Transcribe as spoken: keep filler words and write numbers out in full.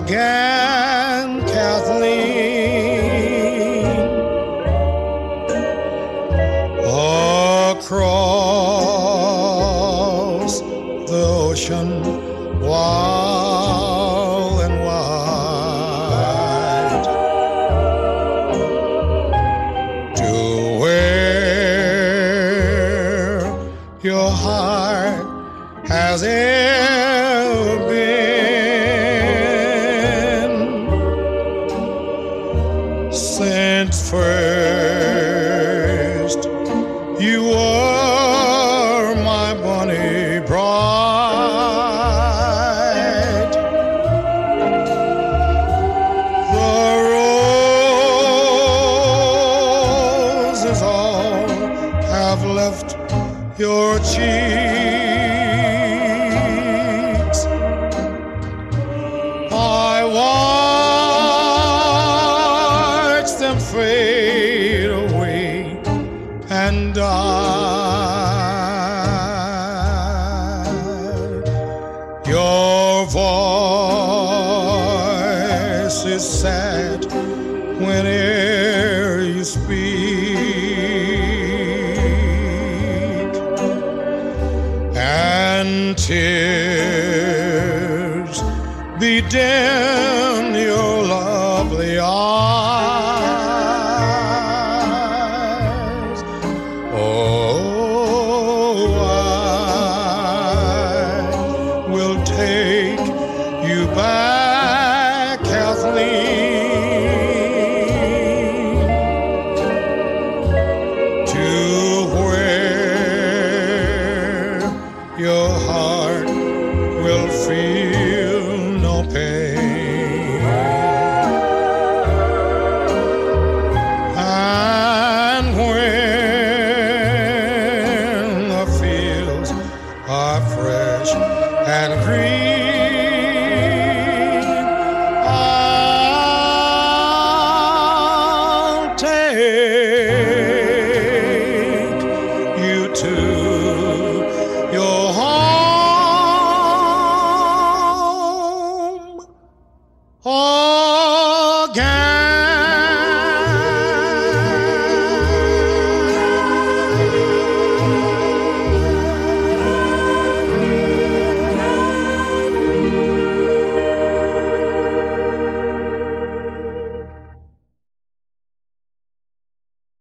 again, Kathleen, across the ocean wide and wide to where your heart has ever been since first you were my bonny bride. The roses all have left your cheeks. I watch them fade away and die. Your voice is sad whene'er you speak, and tears bedim your lovely eyes. Oh, I will take you back, Kathleen, to where your heart will feel no pain, and when the fields are fresh and green,